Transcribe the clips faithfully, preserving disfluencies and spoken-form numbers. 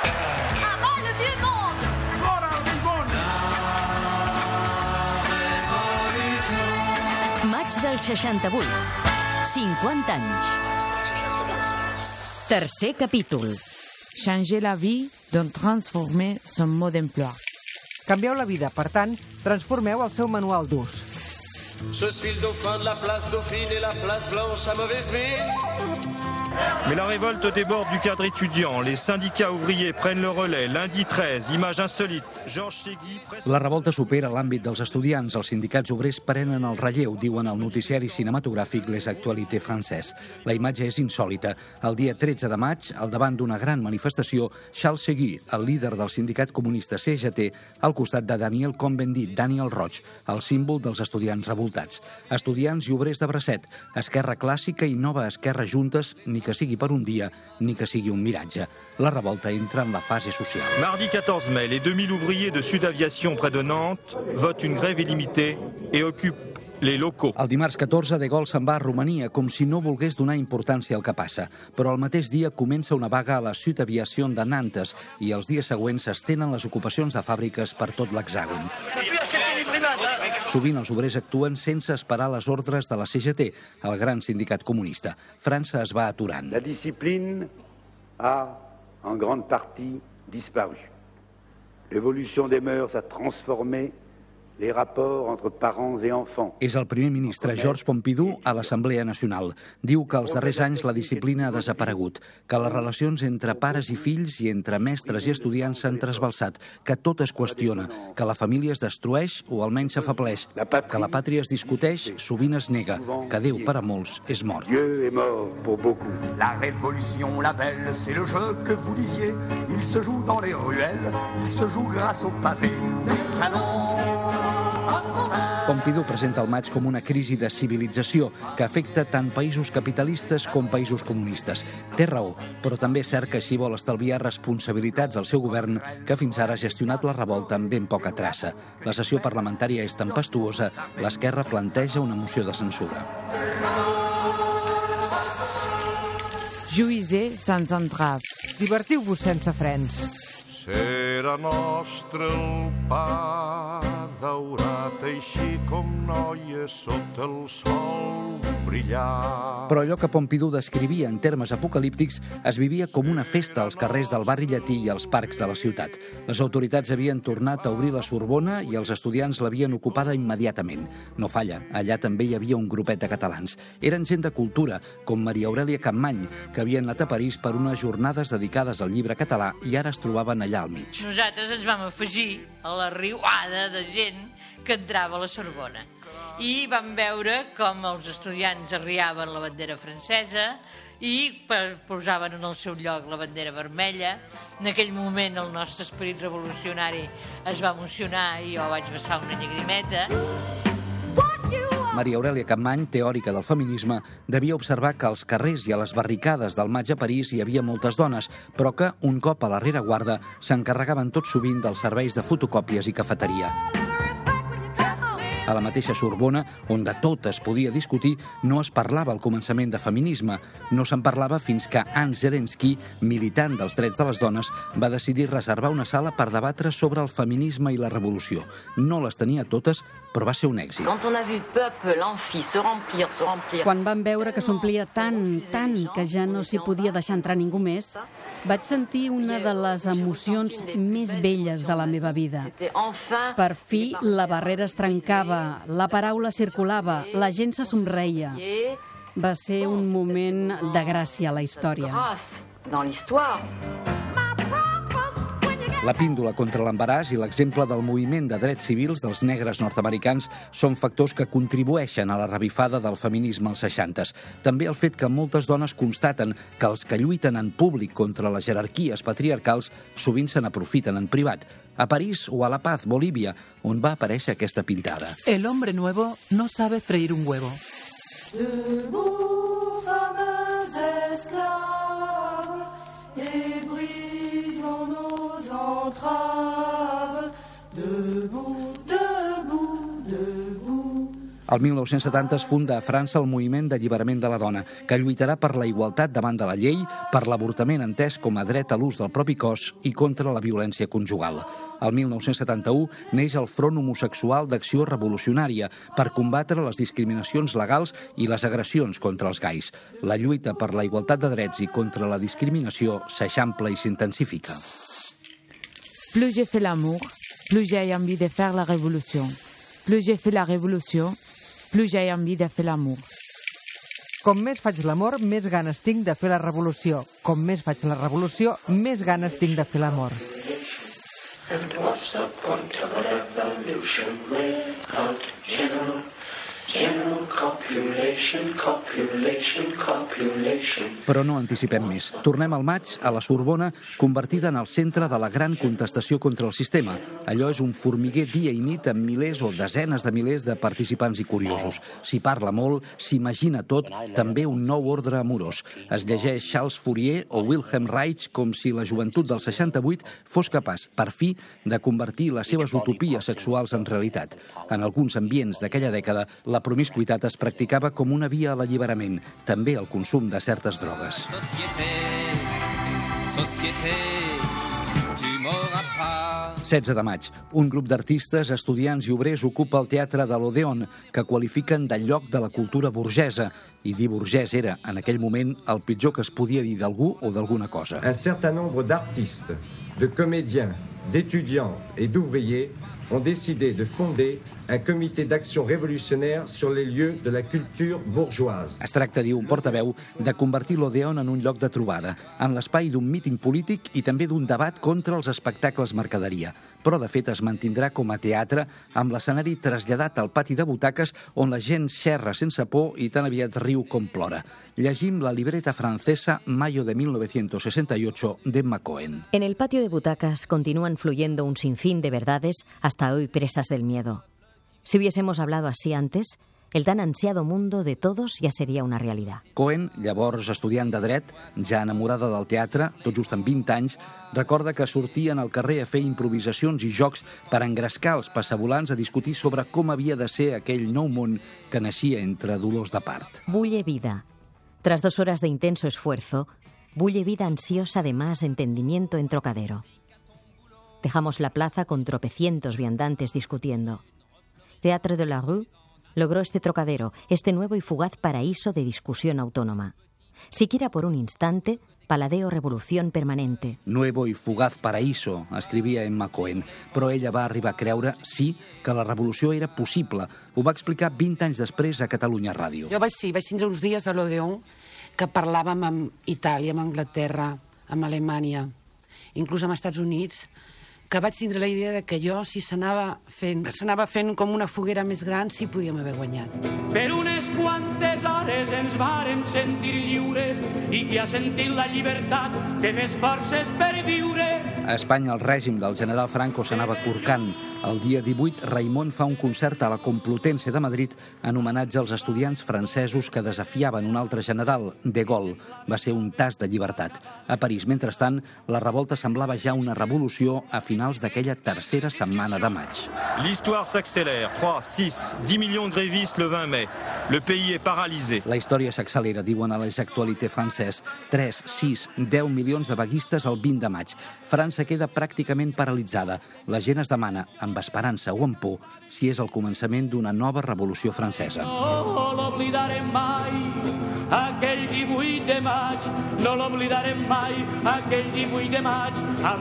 Avant le vieux monde! Fora el vell món! Maig del seixanta-vuit. cinquanta anys. Tercer capítol. Changer la vie, donc transformer son mode d'emploi. Canvieu la vida, per tant, transformeu el seu manual d'ús. Je suis le dauphin de la place Dauphine et la place Blanche à mauvaise mine. Mais la révolte déborde du cadre étudiant. Les syndicats ouvriers prennent le relais. Lundi treize, image insolite. Georges Chegui... La revolta supera l'àmbit dels estudiants. Els sindicats obrers prenen el relleu, diuen al noticiari cinematogràfic Les Actualités francès. La imatge és insòlita. El dia tretze de maig, al davant d'una gran manifestació, Charles Chegui, el líder del sindicat comunista C G T, al costat de Daniel Cohn-Bendit, Daniel Roig, el símbol dels estudiants revoltats. Estudiants i obrers de bracet, esquerra clàssica i nova esquerra juntes, ni que sigui per un dia, ni que sigui un miratge. La revolta entra en la fase social. Mardi quatorze mai, les deux mille ouvriers de Sud Aviation près de Nantes votent une grève illimitée et occupent les locaux. El dimarts catorze, De Gaulle se'n va a Romania com si no volgués donar importància al que passa. Però el mateix dia comença una vaga a la Sud Aviation de Nantes i els dies següents s'estenen les ocupacions de fàbriques per tot l'hexàgon. Sovint els obrers actuen sense esperar les ordres de la C G T, el gran sindicat comunista. França es va aturant. La discipline a, en grande partie, disparu. L'évolution des mœurs a transformé les rapports entre parents et enfants. És el primer ministre Georges Pompidou a l'Assemblea Nacional. Diu que els darrers anys la disciplina ha desaparegut, que les relacions entre pares i fills i entre mestres i estudiants s'han trasbalsat, que tot es qüestiona, que la família es destrueix o almenys s'afebleix, que la pàtria es discuteix, sovint es nega, que Déu per a molts és mort. Dieu est mort pour beaucoup. La révolution, la belle, c'est le jeu que vous disiez. Il se joue dans les ruelles, il se joue grâce au pavé des canons. Pompidou presenta el maig com una crisi de civilització que afecta tant països capitalistes com països comunistes. Té raó, però també és cert que així vol estalviar responsabilitats al seu govern que fins ara ha gestionat la revolta amb ben poca traça. La sessió parlamentària és tempestuosa, l'esquerra planteja una moció de censura. Jouissez sans entrave. Divertiu-vos sense frens. Serà nostre el pa daurat, així com noies sota el sol brillar. Però allò que Pompidou descrivia en termes apocalíptics es vivia com una festa als carrers del barri llatí i als parcs de la ciutat. Les autoritats havien tornat a obrir la Sorbona i els estudiants l'havien ocupada immediatament. No falla, allà també hi havia un grupet de catalans. Eren gent de cultura, com Maria Aurèlia Capmany, que havien anat a París per unes jornades dedicades al llibre català i ara es trobaven allà al mig. Nosaltres ens vam afegir a la riuada de gent que entrava a la Sorbona i vam veure com els estudiants arriaven la bandera francesa i posaven en el seu lloc la bandera vermella. En aquell moment el nostre esperit revolucionari es va emocionar i jo vaig vessar una llagrimeta. Maria Aurèlia Capmany, teòrica del feminisme, devia observar que als carrers i a les barricades del maig a París hi havia moltes dones, però que, un cop a la rereguarda, s'encarregaven tot sovint dels serveis de fotocòpies i cafeteria. A la mateixa Sorbona, on de tot es podia discutir, no es parlava al començament de feminisme. No se'n parlava fins que Anne Zelensky, militant dels drets de les dones, va decidir reservar una sala per debatre sobre el feminisme i la revolució. No les tenia totes, però va ser un èxit. Quan vam veure que s'omplia tant, tant, que ja no s'hi podia deixar entrar ningú més, vaig sentir una de les emocions més belles de la meva vida. Per fi la barrera es trencava, la paraula circulava, la gent se somreia. Va ser un moment de gràcia a la història. La píndola contra l'embaràs i l'exemple del moviment de drets civils dels negres nord-americans són factors que contribueixen a la revifada del feminisme als seixantes. També el fet que moltes dones constaten que els que lluiten en públic contra les jerarquies patriarcals sovint se n'aprofiten en privat. A París o a La Paz, Bolívia, on va aparèixer aquesta pintada. El hombre nuevo no sabe freír un huevo. Debout, fameux esclaves, et brisons nos entraves. Debout, debout, debout. El mil nou-cents setanta es funda a França el moviment d'alliberament de la dona, que lluitarà per la igualtat davant de la llei, per l'avortament entès com a dret a l'ús del propi cos i contra la violència conjugal. El mil nou-cents setanta-u neix el Front Homosexual d'Acció Revolucionària per combatre les discriminacions legals i les agressions contra els gais. La lluita per la igualtat de drets i contra la discriminació s'eixampla i s'intensifica. Plus j'ai fait l'amour, plus j'ai envie de faire la révolution. Plus j'ai fait la révolution, plus j'ai envie de faire l'amour. Com més faig l'amor, més ganes tinc de fer la revolució. Com més faig la revolució, més ganes tinc de fer l'amor. And what's the point of a revolution without general, general copulation, copulation, copulation? Però no anticipem més. Tornem al maig a la Sorbona, convertida en el centre de la gran contestació contra el sistema. Allò és un formiguer dia i nit amb milers o desenes de milers de participants i curiosos. S'hi parla molt, s'imagina tot, també un nou ordre amorós. Es llegeix Charles Fourier o Wilhelm Reich com si la joventut del seixanta-vuit fos capaç, per fi, de convertir les seves utopies sexuals en realitat. En alguns ambients d'aquella dècada, la promiscuitat es practicava com una via a l'alliberament, també el consum de certes drogues. Société, société, tu m'auras pas. setze de maig. Un grup d'artistes, estudiants i obrers ocupa el teatre de l'Odéon, que qualifiquen de lloc de la cultura burgesa. I dir burgès era, en aquell moment, el pitjor que es podia dir d'algú o d'alguna cosa. Un certain nombre d'artistes, de comédiens, d'étudiants et d'ouvriers ont décidé de fonder un comité d'action révolutionnaire sur les lieux de la culture bourgeoise. Es tracta, diu un portaveu, de convertir l'Odéon en un lloc de trobada, en l'espai d'un míting polític i també d'un debat contra els espectacles mercaderia. Però, de fet, es mantindrà com a teatre amb l'escenari traslladat al pati de butaques on la gent xerra sense por i tan aviat riu com plora. Llegim la libreta francesa Mayo de mil novecientos sesenta y ocho de Emma Cohen. En el patio de butacas continúan fluyendo un sinfín de verdades hasta hoy presas del miedo. Si hubiésemos hablado así antes, el tan ansiado mundo de todos ja seria una realitat. Cohen, llavors estudiant de dret, ja enamorada del teatre, tot just amb vint anys, recorda que sortien al carrer a fer improvisacions i jocs per engrescar els passavolants a discutir sobre com havia de ser aquell nou món que naixia entre dolors de part. Bulle vida. Tras dos horas de intenso esfuerzo, bulle vida ansiosa de más entendimiento en Trocadero. Dejamos la plaza con tropecientos viandantes discutiendo. Teatre de la Rue logró este Trocadero, este nuevo y fugaz paraíso de discusión autónoma. Siquiera por un instante, paladeo revolución permanente. Nuevo y fugaz paraíso, escrivia Emma Cohen, però ella va arribar a creure, sí, que la revolució era possible. Ho va explicar vint anys després a Catalunya Ràdio. Jo vaig, sí, vaig tindre uns dies a l'Odéon que parlàvem amb Itàlia, amb Anglaterra, amb Alemanya, inclús amb Estats Units, que vaig tindre la idea de que jo, si s'anava fent, s'anava fent com una foguera més gran, sí podíem haver guanyat. Per unes quantes hores ens vàrem sentir lliures i qui ha sentit la llibertat té més forces per viure. A Espanya el règim del general Franco s'anava corcant. El dia divuit, Raimon fa un concert a la Complutense de Madrid en homenatge als estudiants francesos que desafiaven un altre general, De Gaulle. Va ser un tast de llibertat. A París, mentrestant, la revolta semblava ja una revolució a finals d'aquella tercera setmana de maig. L'histoire s'accélère. trois, six, dix millions de grévistes le vingt mai. Le pays est paralysé. La història s'accelera, diuen a les Actualités francès. tres, sis, deu milions de vaguistes el vint de maig. França queda pràcticament paralitzada. La gent es demana, amb esperança o amb por, si és el començament d'una nova revolució francesa. No l'oblidarem mai, aquell divuit de maig, no l'oblidarem mai, aquell divuit de maig a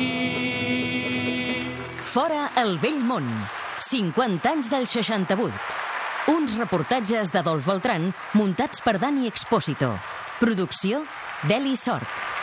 Madrid. Fora el vell món. cinquanta anys del seixanta-vuit. Uns reportatges d'Adolf Beltrán muntats per Dani Expósito. Producció d'Eli Sort.